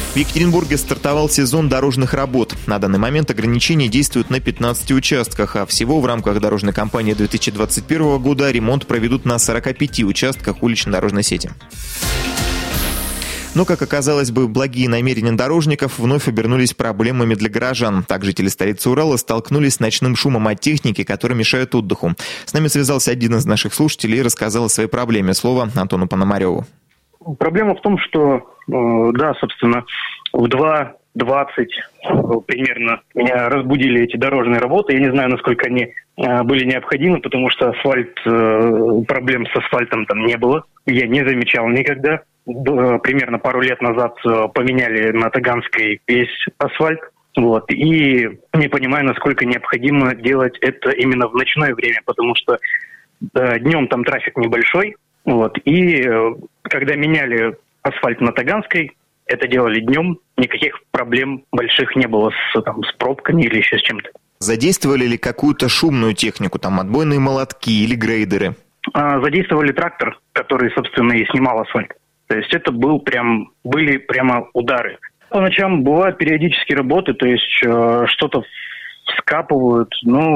В Екатеринбурге стартовал сезон дорожных работ. На данный момент ограничения действуют на 15 участках, а всего в рамках дорожной кампании 2021 года ремонт проведут на 45 участках улично-дорожной сети. Но, как оказалось бы, благие намерения дорожников вновь обернулись проблемами для горожан. Так жители столицы Урала столкнулись с ночным шумом от техники, который мешает отдыху. С нами связался один из наших слушателей и рассказал о своей проблеме. Слово Антону Пономареву. Проблема в том, что, собственно, в 2:20 примерно меня разбудили эти дорожные работы. Я не знаю, насколько они были необходимы, потому что проблем с асфальтом там не было. Я не замечал никогда. Примерно пару лет назад поменяли на Таганской весь асфальт. И не понимаю, насколько необходимо делать это именно в ночное время, потому что днем там трафик небольшой. И когда меняли асфальт на Таганской, это делали днем, никаких проблем больших не было с пробками или еще с чем-то. Задействовали ли какую-то шумную технику, отбойные молотки или грейдеры? Задействовали трактор, который, собственно, и снимал асфальт. То есть это были прямо удары. По ночам бывают периодические работы, то есть что-то вскапывают,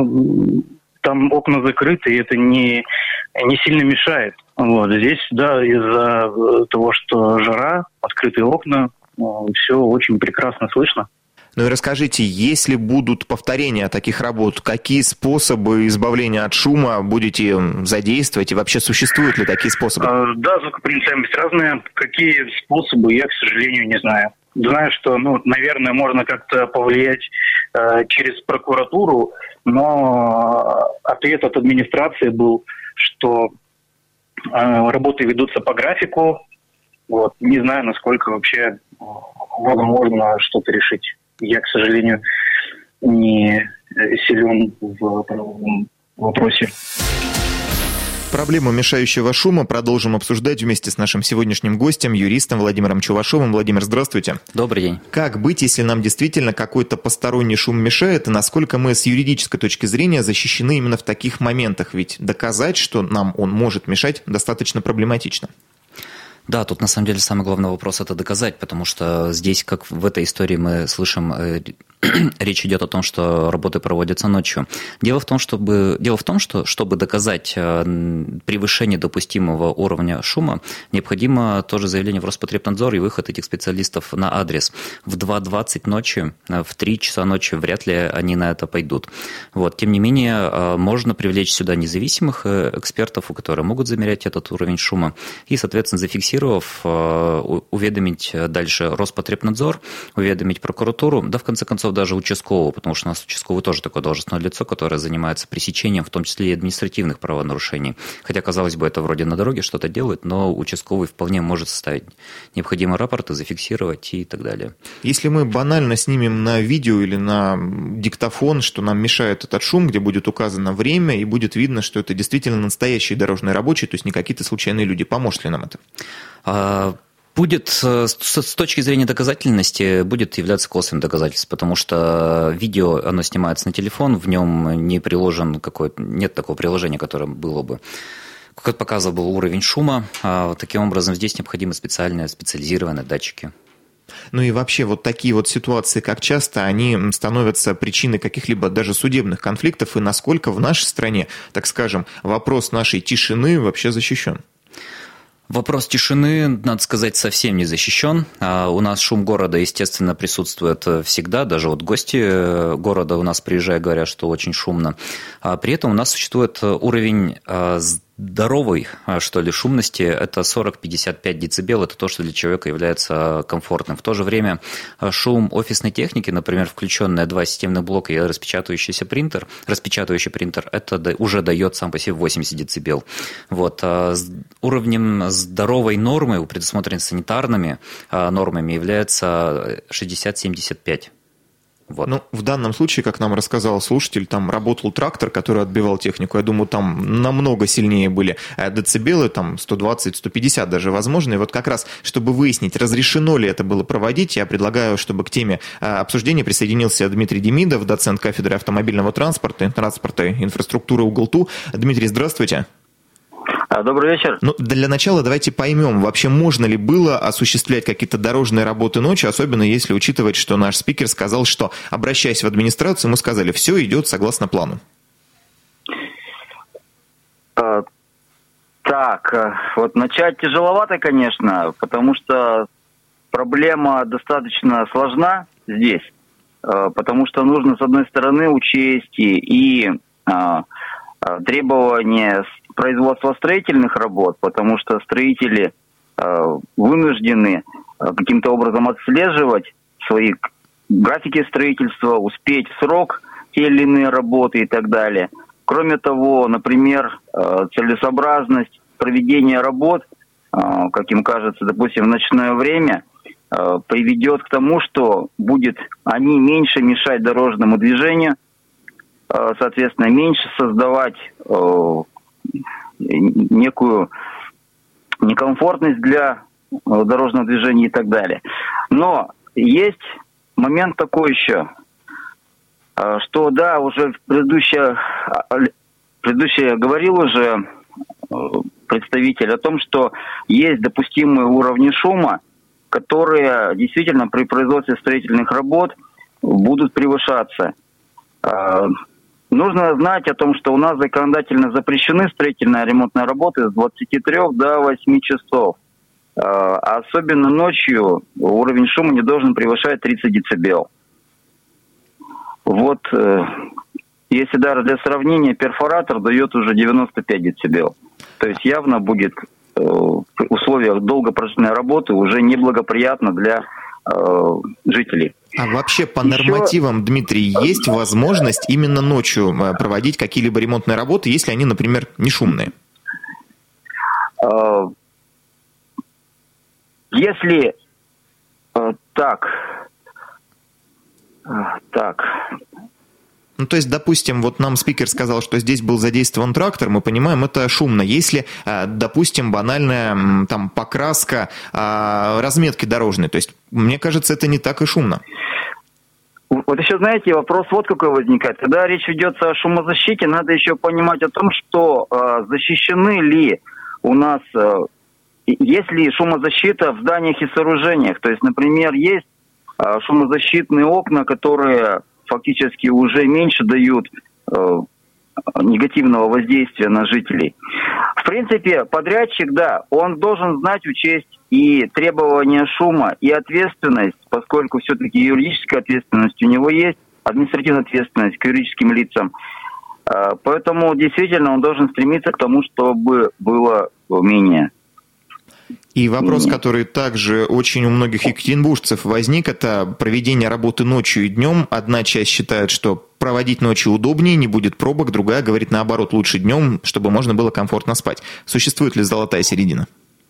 там окна закрыты, и это не сильно мешает. Здесь, из-за того, что жара, открытые окна, все очень прекрасно слышно. Ну и расскажите, если будут повторения таких работ, какие способы избавления от шума будете задействовать и вообще существуют ли такие способы? Звукопроницаемость разная. Какие способы, я, к сожалению, не знаю. Знаю, что, наверное, можно как-то повлиять через прокуратуру, но ответ от администрации был, что работы ведутся по графику. Не знаю, насколько вообще можно что-то решить. Я, к сожалению, не силен в правовом вопросе. Проблему мешающего шума продолжим обсуждать вместе с нашим сегодняшним гостем, юристом Владимиром Чувашовым. Владимир, здравствуйте. Добрый день. Как быть, если нам действительно какой-то посторонний шум мешает, и насколько мы с юридической точки зрения защищены именно в таких моментах? Ведь доказать, что нам он может мешать, достаточно проблематично. Да, тут на самом деле самый главный вопрос – это доказать, потому что здесь, как в этой истории мы слышим, речь идет о том, что работы проводятся ночью. Дело в том, что чтобы доказать превышение допустимого уровня шума, необходимо тоже заявление в Роспотребнадзор и выход этих специалистов на адрес. В 2:20 ночи, в 3 часа ночи вряд ли они на это пойдут. Тем не менее, можно привлечь сюда независимых экспертов, которые могут замерять этот уровень шума, и, соответственно, зафиксировав, уведомить дальше Роспотребнадзор, уведомить прокуратуру, в конце концов, даже участкового, потому что у нас участковый тоже такое должностное лицо, которое занимается пресечением, в том числе и административных правонарушений. Хотя, казалось бы, это вроде на дороге что-то делает, но участковый вполне может составить необходимые рапорты, зафиксировать и так далее. Если мы банально снимем на видео или на диктофон, что нам мешает этот шум, где будет указано время, и будет видно, что это действительно настоящие дорожные рабочие, то есть не какие-то случайные люди, поможет ли нам это? Будет, с точки зрения доказательности, будет являться косвенным доказательством, потому что видео, оно снимается на телефон, в нем не приложен нет такого приложения, которое было бы, как показывал был уровень шума. Таким образом, здесь необходимы специализированные датчики. Ну и вообще такие ситуации, как часто они становятся причиной каких-либо даже судебных конфликтов, и насколько в нашей стране, так скажем, вопрос нашей тишины вообще защищен? Вопрос тишины, надо сказать, совсем не защищен. У нас шум города, естественно, присутствует всегда. Даже гости города у нас приезжая говорят, что очень шумно. При этом у нас существует уровень здоровой, шумности, это 40-55 дБ, это то, что для человека является комфортным. В то же время шум офисной техники, например, включенные 2 системных блока и распечатывающий принтер, это уже дает сам по себе 80 дБ. Уровнем здоровой нормы, предусмотренной санитарными нормами, является 60-75. В данном случае, как нам рассказал слушатель, там работал трактор, который отбивал технику. Я думаю, там намного сильнее были децибелы, там 120-150 даже возможно. И как раз, чтобы выяснить, разрешено ли это было проводить, я предлагаю, чтобы к теме обсуждения присоединился Дмитрий Демидов, доцент кафедры автомобильного транспорта и инфраструктуры УГЛТУ. Дмитрий, здравствуйте. Добрый вечер. Ну, для начала давайте поймем, вообще можно ли было осуществлять какие-то дорожные работы ночью, особенно если учитывать, что наш спикер сказал, что, обращаясь в администрацию, мы сказали, все идет согласно плану. Так, вот начать тяжеловато, конечно, потому что проблема достаточно сложна здесь, потому что нужно, с одной стороны, учесть и требования производства строительных работ, потому что строители вынуждены каким-то образом отслеживать свои графики строительства, успеть в срок те или иные работы и так далее. Кроме того, например, целесообразность проведения работ, как им кажется, допустим, в ночное время, приведет к тому, что будет они меньше мешать дорожному движению, соответственно, меньше создавать некую некомфортность для дорожного движения и так далее. Но есть момент такой еще, что да, уже предыдущий говорил уже представитель о том, что есть допустимые уровни шума, которые действительно при производстве строительных работ будут превышаться. Нужно знать о том, что у нас законодательно запрещены строительные ремонтные работы с 23 до 8 часов. Особенно ночью уровень шума не должен превышать 30 дБ. Вот, если даже для сравнения, перфоратор дает уже 95 дБ. То есть явно будет в условиях долгопродлительной работы уже неблагоприятно для жителей. А вообще по нормативам, Дмитрий, есть возможность именно ночью проводить какие-либо ремонтные работы, если они, например, не шумные? Если так. Ну, то есть, допустим, вот нам спикер сказал, что здесь был задействован трактор, мы понимаем, это шумно. Если, допустим, банальная там покраска разметки дорожной, то есть, мне кажется, это не так и шумно. Вот еще, знаете, вопрос вот какой возникает. Когда речь ведется о шумозащите, надо еще понимать о том, что защищены ли у нас, есть ли шумозащита в зданиях и сооружениях. То есть, например, есть шумозащитные окна, которые фактически уже меньше дают негативного воздействия на жителей. В принципе, подрядчик, да, он должен знать, учесть и требования шума, и ответственность, поскольку все-таки юридическая ответственность у него есть, административная ответственность к юридическим лицам. Поэтому действительно он должен стремиться к тому, чтобы было менее. И вопрос, который также очень у многих екатеринбуржцев возник, это проведение работы ночью и днем. Одна часть считает, что проводить ночью удобнее, не будет пробок, другая говорит, наоборот, лучше днем, чтобы можно было комфортно спать. Существует ли золотая середина?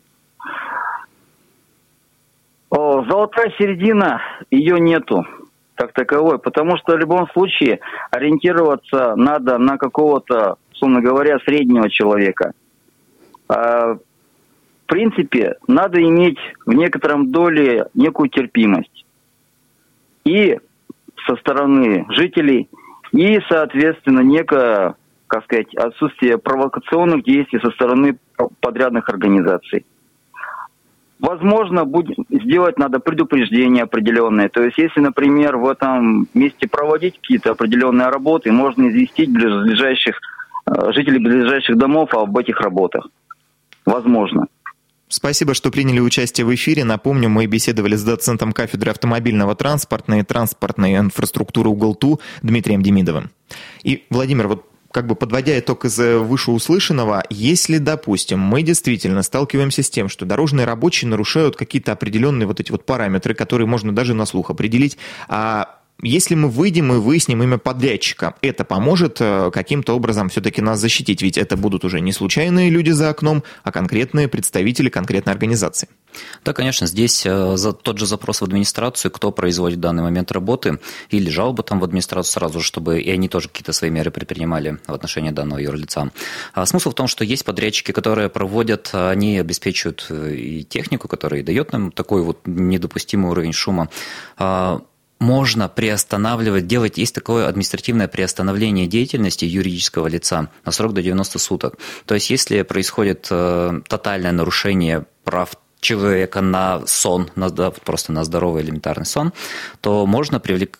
Золотая середина, ее нету как таковой, потому что в любом случае ориентироваться надо на какого-то, условно говоря, среднего человека. В принципе, надо иметь в некотором доле некую терпимость и со стороны жителей, и, соответственно, некое, как сказать, отсутствие провокационных действий со стороны подрядных организаций. Возможно, сделать надо предупреждения определенные. То есть, если, например, в этом месте проводить какие-то определенные работы, можно известить жителей ближайших домов об этих работах. Возможно. Спасибо, что приняли участие в эфире. Напомню, мы беседовали с доцентом кафедры автомобильного транспорта и транспортной инфраструктуры УГЛТУ Дмитрием Демидовым. И, Владимир, вот как бы подводя итог из вышеуслышанного, если, допустим, мы действительно сталкиваемся с тем, что дорожные рабочие нарушают какие-то определенные вот эти вот параметры, которые можно даже на слух определить, если мы выйдем и выясним имя подрядчика, это поможет каким-то образом все-таки нас защитить, ведь это будут уже не случайные люди за окном, а конкретные представители конкретной организации. Да, конечно, здесь тот же запрос в администрацию, кто производит в данный момент работы, или жалобы там в администрацию сразу же, чтобы и они тоже какие-то свои меры предпринимали в отношении данного юрлица. Смысл в том, что есть подрядчики, которые проводят, они обеспечивают и технику, которая дает нам такой вот недопустимый уровень шума. можно приостанавливать, делать, есть такое административное приостановление деятельности юридического лица на срок до 90 суток. То есть, если происходит тотальное нарушение прав человека на сон, просто на здоровый элементарный сон, то можно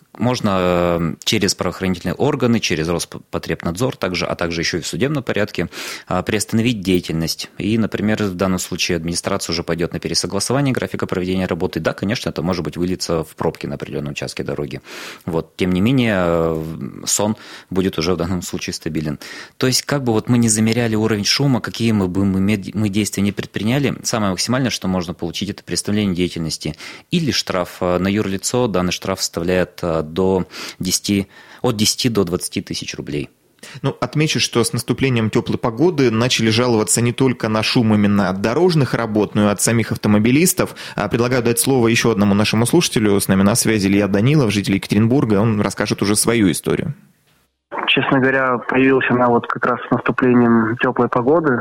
через правоохранительные органы, через Роспотребнадзор, а также еще и в судебном порядке приостановить деятельность. И, например, в данном случае администрация уже пойдет на пересогласование графика проведения работы. Да, конечно, это может быть выльется в пробки на определенном участке дороги. Вот. Тем не менее, сон будет уже в данном случае стабилен. То есть, как бы вот мы не замеряли уровень шума, какие мы действия не предприняли, самое максимальное, что можно получить, это приостановление деятельности. Или штраф на юрлицо. Данный штраф составляет от 10 до 20 тысяч рублей. Ну, отмечу, что с наступлением теплой погоды начали жаловаться не только на шум именно от дорожных работ, но и от самих автомобилистов. Предлагаю дать слово еще одному нашему слушателю. С нами на связи Илья Данилов, житель Екатеринбурга. Он расскажет уже свою историю. Честно говоря, появилась она вот как раз с наступлением теплой погоды.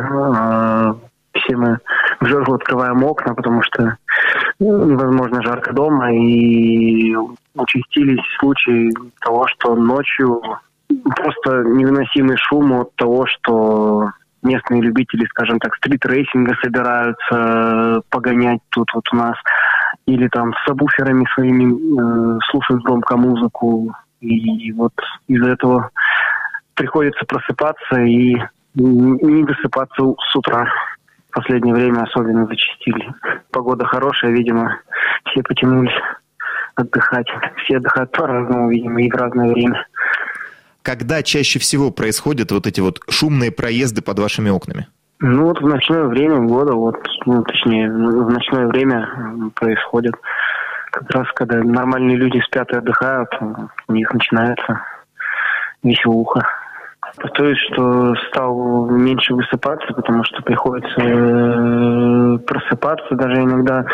Все мы в жару открываем окна, потому что невозможно жарко дома, и участились случаи того, что ночью просто невыносимый шум от того, что местные любители, скажем так, стрит-рейсинга собираются погонять тут вот у нас, или там с сабвуферами своими слушают громко музыку, и вот из-за этого приходится просыпаться и не досыпаться с утра. В последнее время особенно зачастили. Погода хорошая, видимо, все потянулись отдыхать. Все отдыхают по-разному, видимо, и в разное время. Когда чаще всего происходят вот эти вот шумные проезды под вашими окнами? Ну вот в ночное время года, точнее, в ночное время происходит. Как раз когда нормальные люди спят и отдыхают, у них начинается веселуха. То есть, что стал меньше высыпаться, потому что приходится просыпаться, даже иногда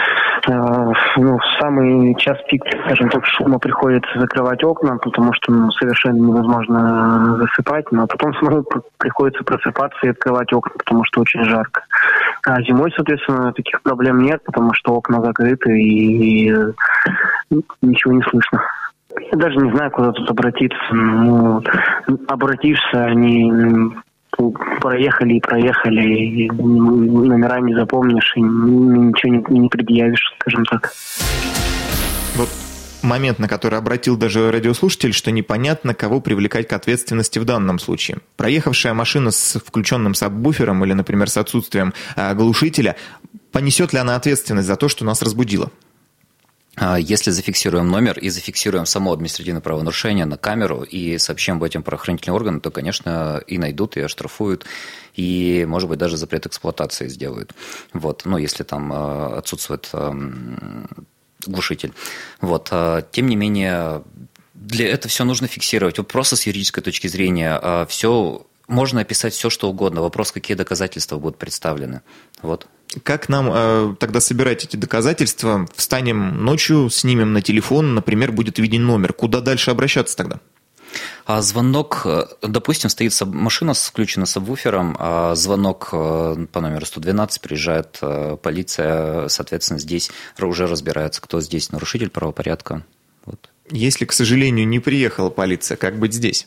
в самый час пик, скажем так, шума приходится закрывать окна, потому что совершенно невозможно засыпать, но потом снова приходится просыпаться и открывать окна, потому что очень жарко. А зимой, соответственно, таких проблем нет, потому что окна закрыты и ничего не слышно. Я даже не знаю, куда тут обратиться. Обратишься, они проехали, и номера не запомнишь, и ничего не предъявишь, скажем так. Вот момент, на который обратил даже радиослушатель, что непонятно, кого привлекать к ответственности в данном случае. Проехавшая машина с включенным сабвуфером или, например, с отсутствием глушителя, понесет ли она ответственность за то, что нас разбудило? Если зафиксируем номер и зафиксируем само административное правонарушение на камеру и сообщим об этом правоохранительные органы, то, конечно, и найдут, и оштрафуют, и, может быть, даже запрет эксплуатации сделают. Вот. Ну, если там отсутствует глушитель. Вот. Тем не менее, для этого все нужно фиксировать. Вот просто с юридической точки зрения все... Можно описать все, что угодно. Вопрос, какие доказательства будут представлены. Вот. Как нам тогда собирать эти доказательства? Встанем ночью, снимем на телефон, например, будет виден номер. Куда дальше обращаться тогда? Звонок, допустим, стоит машина включена сабвуфером, звонок по номеру 112, приезжает полиция, соответственно, здесь уже разбирается, кто здесь нарушитель правопорядка. Вот. Если, к сожалению, не приехала полиция, как быть здесь?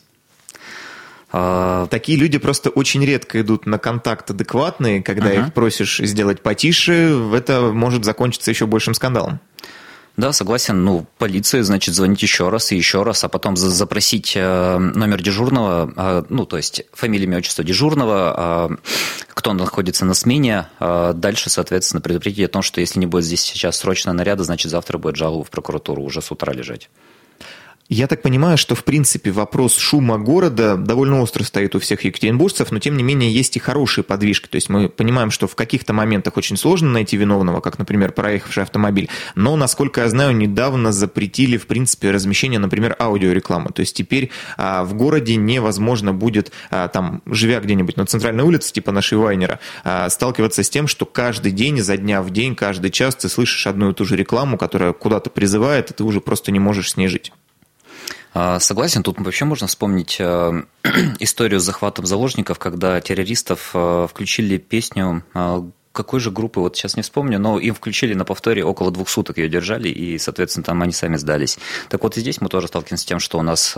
Такие люди просто очень редко идут на контакт адекватный, когда их просишь сделать потише, это может закончиться еще большим скандалом. Да, согласен. Полиция, значит, звонить еще раз, а потом запросить номер дежурного, то есть фамилия, имя, отчество дежурного, кто находится на смене. Дальше, соответственно, предупредить о том, что если не будет здесь сейчас срочного наряда, значит, завтра будет жалоба в прокуратуру уже с утра лежать. Я так понимаю, что, в принципе, вопрос шума города довольно остро стоит у всех екатеринбуржцев, но, тем не менее, есть и хорошие подвижки. То есть мы понимаем, что в каких-то моментах очень сложно найти виновного, как, например, проехавший автомобиль, но, насколько я знаю, недавно запретили, в принципе, размещение, например, аудиорекламы. То есть теперь в городе невозможно будет, живя где-нибудь на центральной улице, типа нашей Вайнера, сталкиваться с тем, что каждый день, изо дня в день, каждый час ты слышишь одну и ту же рекламу, которая куда-то призывает, и ты уже просто не можешь с ней жить. Согласен, тут вообще можно вспомнить историю с захватом заложников, когда террористов включили песню какой же группы, вот сейчас не вспомню, но им включили на повторе, около 2 суток ее держали, и, соответственно, там они сами сдались. Так вот и здесь мы тоже сталкиваемся с тем, что у нас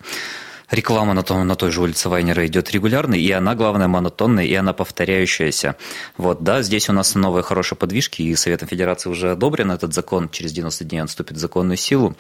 реклама на той же улице Вайнера идет регулярно, и она, главное, монотонная, и она повторяющаяся. Вот, да, здесь у нас новые хорошие подвижки, и Советом Федерации уже одобрен этот закон, через 90 дней он вступит в законную силу.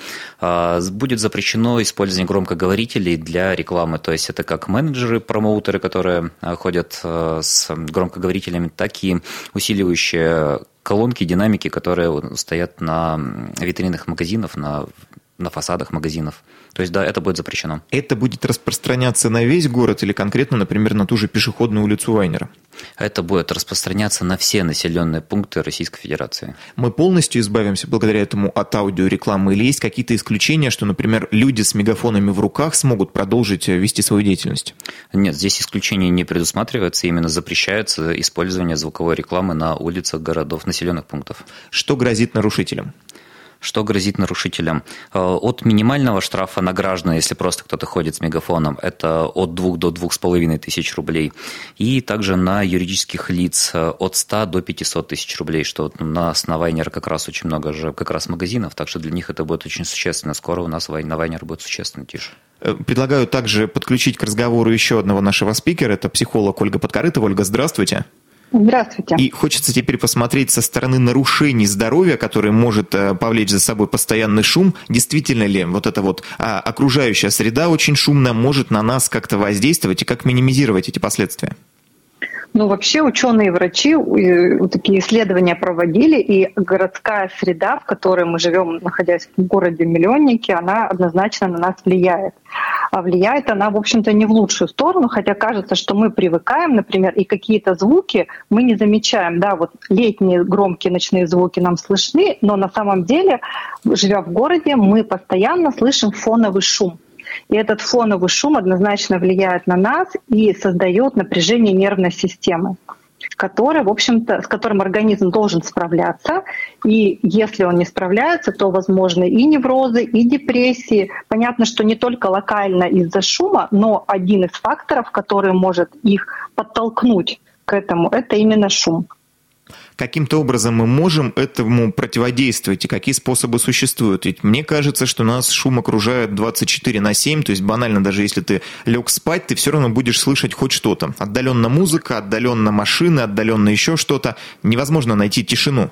Будет запрещено использование громкоговорителей для рекламы, то есть это как менеджеры, промоутеры, которые ходят с громкоговорителями, так и усиливающие колонки, динамики, которые стоят на витринах магазинов, на фасадах магазинов. То есть, да, это будет запрещено. Это будет распространяться на весь город или конкретно, например, на ту же пешеходную улицу Вайнера? Это будет распространяться на все населенные пункты Российской Федерации. Мы полностью избавимся благодаря этому от аудиорекламы или есть какие-то исключения, что, например, люди с мегафонами в руках смогут продолжить вести свою деятельность? Нет, здесь исключений не предусматривается, именно запрещается использование звуковой рекламы на улицах городов, населенных пунктов. Что грозит нарушителям? Что грозит нарушителям? От минимального штрафа на граждан, если просто кто-то ходит с мегафоном, это от 2 до 2,5 тысяч рублей. И также на юридических лиц от 100 до 500 тысяч рублей, что у нас на Вайнер как раз очень много же как раз магазинов, так что для них это будет очень существенно. Скоро у нас на Вайнер будет существенно тише. Предлагаю также подключить к разговору еще одного нашего спикера. Это психолог Ольга Подкорытова. Ольга, здравствуйте. Здравствуйте. И хочется теперь посмотреть со стороны нарушений здоровья, которые может повлечь за собой постоянный шум. Действительно ли вот эта вот окружающая среда очень шумная может на нас как-то воздействовать и как минимизировать эти последствия? Ну, вообще ученые и врачи такие исследования проводили, и городская среда, в которой мы живем, находясь в городе-миллионнике, она однозначно на нас влияет. А влияет она, в общем-то, не в лучшую сторону, хотя кажется, что мы привыкаем, например, и какие-то звуки мы не замечаем. Да, вот летние громкие ночные звуки нам слышны, но на самом деле, живя в городе, мы постоянно слышим фоновый шум. И этот фоновый шум однозначно влияет на нас и создает напряжение нервной системы, которое, в общем-то, с которым организм должен справляться. И если он не справляется, то возможны и неврозы, и депрессии. Понятно, что не только локально из-за шума, но один из факторов, который может их подтолкнуть к этому, это именно шум. Каким-то образом мы можем этому противодействовать, и какие способы существуют? Ведь мне кажется, что нас шум окружает 24/7, то есть банально, даже если ты лег спать, ты все равно будешь слышать хоть что-то. Отдаленно музыка, отдаленно машины, отдаленно еще что-то. Невозможно найти тишину.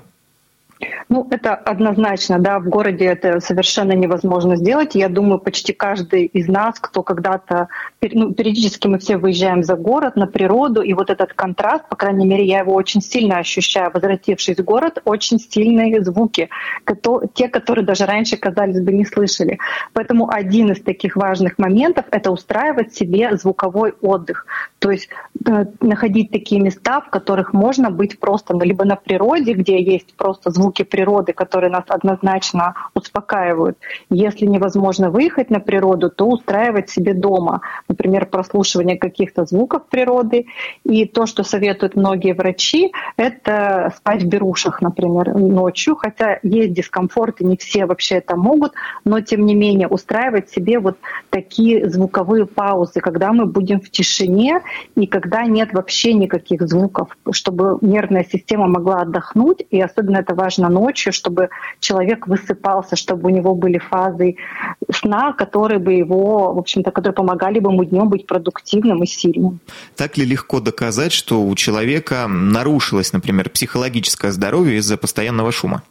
Ну, это однозначно, да, в городе это совершенно невозможно сделать. Я думаю, почти каждый из нас, кто когда-то, периодически мы все выезжаем за город, на природу, и вот этот контраст, по крайней мере, я его очень сильно ощущаю, возвратившись в город, очень сильные звуки, те, которые даже раньше, казалось бы, не слышали. Поэтому один из таких важных моментов — это устраивать себе звуковой отдых. То есть находить такие места, в которых можно быть просто либо на природе, где есть просто звуки природы, которые нас однозначно успокаивают. Если невозможно выехать на природу, то устраивать себе дома, например, прослушивание каких-то звуков природы. И то, что советуют многие врачи, это спать в берушах, например, ночью, хотя есть дискомфорт, и не все вообще это могут, но тем не менее устраивать себе вот такие звуковые паузы, когда мы будем в тишине и когда нет вообще никаких звуков, чтобы нервная система могла отдохнуть, и особенно это важно ночью, чтобы человек высыпался, чтобы у него были фазы сна, которые бы его, в общем-то, которые помогали бы ему днем быть продуктивным и сильным. Так ли легко доказать, что у человека нарушилось, например, психологическое здоровье из-за постоянного шума?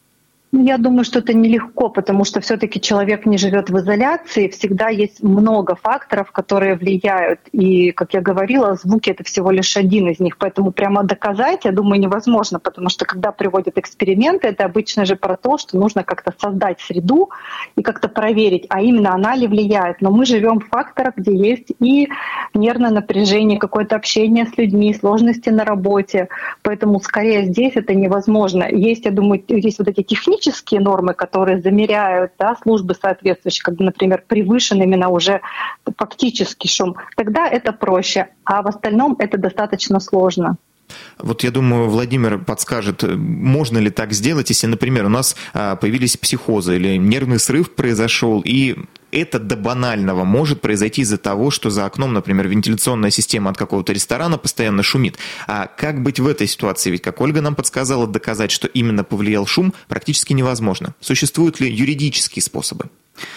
Я думаю, что это нелегко, потому что все-таки человек не живет в изоляции, всегда есть много факторов, которые влияют. И, как я говорила, звуки — это всего лишь один из них. Поэтому прямо доказать, я думаю, невозможно, потому что когда приводят эксперименты, это обычно же про то, что нужно как-то создать среду и как-то проверить, а именно она ли влияет. Но мы живем в факторах, где есть и нервное напряжение, какое-то общение с людьми, сложности на работе. Поэтому скорее здесь это невозможно. Есть, я думаю, есть вот эти технические нормы, которые замеряют, да, службы соответствующие, когда, например, превышен именно уже фактический шум, тогда это проще, а в остальном это достаточно сложно. Вот я думаю, Владимир подскажет, можно ли так сделать, если, например, у нас появились психозы или нервный срыв произошел, и это до банального может произойти из-за того, что за окном, например, вентиляционная система от какого-то ресторана постоянно шумит. А как быть в этой ситуации? Ведь, как Ольга нам подсказала, доказать, что именно повлиял шум, практически невозможно. Существуют ли юридические способы?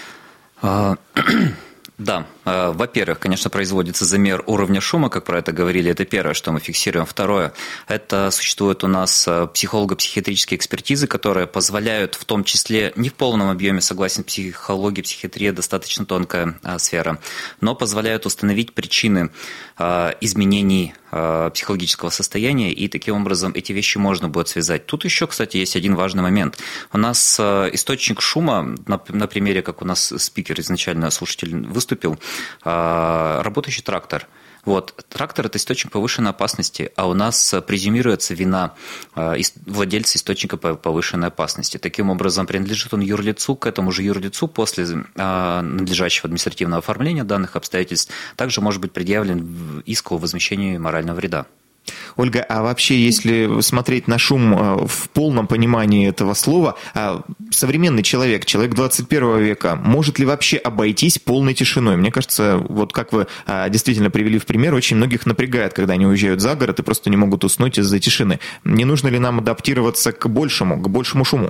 Да, во-первых, конечно, производится замер уровня шума, как про это говорили, это первое, что мы фиксируем. Второе, это существуют у нас психолого-психиатрические экспертизы, которые позволяют, в том числе, не в полном объеме, согласен, психология, психиатрия достаточно тонкая сфера, но позволяют установить причины изменений психологического состояния, и таким образом эти вещи можно будет связать. Тут еще, кстати, есть один важный момент. У нас источник шума, на примере, как у нас спикер изначально, слушатель выступил, работающий трактор. Вот. Трактор – это источник повышенной опасности, а у нас презюмируется вина владельца источника повышенной опасности. Таким образом, принадлежит он юрлицу, к этому же юрлицу после надлежащего административного оформления данных обстоятельств также может быть предъявлен иск о возмещении морального вреда. Ольга, а вообще, если смотреть на шум в полном понимании этого слова, современный человек 21 века, может ли вообще обойтись полной тишиной? Мне кажется, вот как вы действительно привели в пример, очень многих напрягает, когда они уезжают за город и просто не могут уснуть из-за тишины. Не нужно ли нам адаптироваться к большему шуму?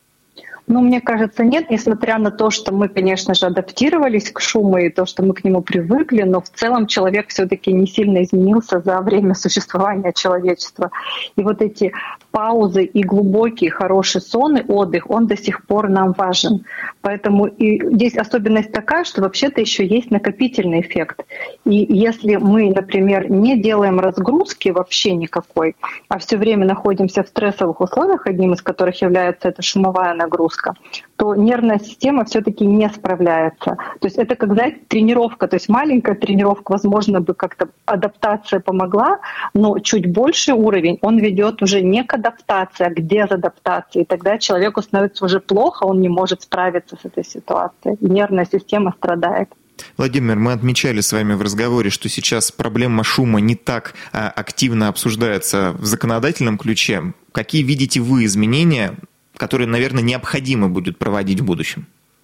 Ну, мне кажется, нет, несмотря на то, что мы, конечно же, адаптировались к шуму и то, что мы к нему привыкли, но в целом человек все-таки не сильно изменился за время существования человечества. И вот эти паузы и глубокий, хороший сон и отдых, он до сих пор нам важен. Поэтому и здесь особенность такая, что вообще-то еще есть накопительный эффект. И если мы, например, не делаем разгрузки вообще никакой, а все время находимся в стрессовых условиях, одним из которых является эта шумовая нагрузка, то нервная система все-таки не справляется. То есть это как, знаете, тренировка, то есть маленькая тренировка, возможно, бы как-то адаптация помогла, но чуть больший уровень, он ведет уже не к адаптации, а к дезадаптации. И тогда человеку становится уже плохо, он не может справиться с этой ситуацией. И нервная система страдает. Владимир, мы отмечали с вами в разговоре, что сейчас проблема шума не так активно обсуждается в законодательном ключе. Какие видите вы изменения, которые, наверное, необходимо будет проводить в будущем?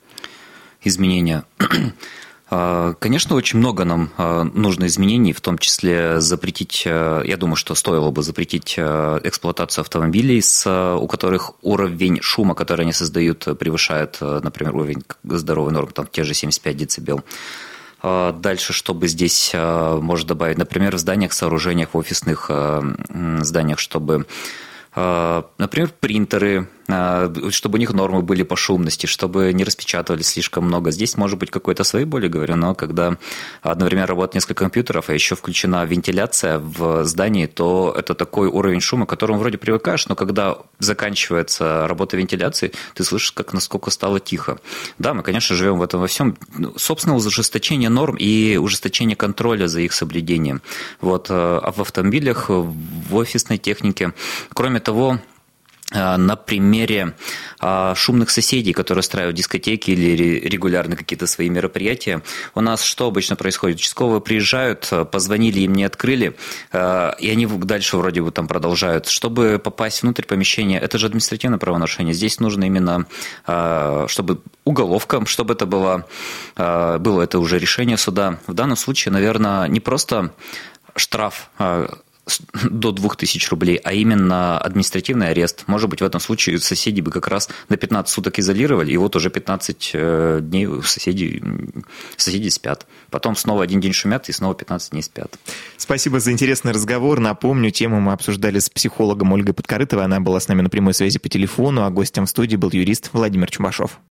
Изменения. Конечно, очень много нам нужно изменений, в том числе запретить, я думаю, что стоило бы запретить эксплуатацию автомобилей, у которых уровень шума, который они создают, превышает, например, уровень здоровой нормы, там те же 75 децибел. Дальше, чтобы здесь можно добавить, например, в зданиях, сооружениях, в офисных зданиях, чтобы, например, принтеры, чтобы у них нормы были по шумности, чтобы не распечатывали слишком много. Здесь может быть какой-то своей боли, говорю, но когда одновременно работает несколько компьютеров, а еще включена вентиляция в здании, то это такой уровень шума, к которому вроде привыкаешь, но когда заканчивается работа вентиляции, ты слышишь, насколько стало тихо. Да, мы, конечно, живем в этом во всем. Собственно, ужесточение норм и ужесточение контроля за их соблюдением. Вот. А в автомобилях, в офисной технике, кроме того, на примере шумных соседей, которые устраивают дискотеки или регулярно какие-то свои мероприятия, у нас что обычно происходит? Участковые приезжают, позвонили, им не открыли, и они дальше вроде бы там продолжают. Чтобы попасть внутрь помещения, это же административное правонарушение. Здесь нужно именно, чтобы уголовка, чтобы это было это уже решение суда. В данном случае, наверное, не просто штраф до 2000 рублей, а именно административный арест. Может быть, в этом случае соседи бы как раз на 15 суток изолировали, и вот уже 15 дней соседи спят. Потом снова один день шумят, и снова 15 дней спят. Спасибо за интересный разговор. Напомню, тему мы обсуждали с психологом Ольгой Подкорытовой. Она была с нами на прямой связи по телефону, а гостем в студии был юрист Владимир Чумашов.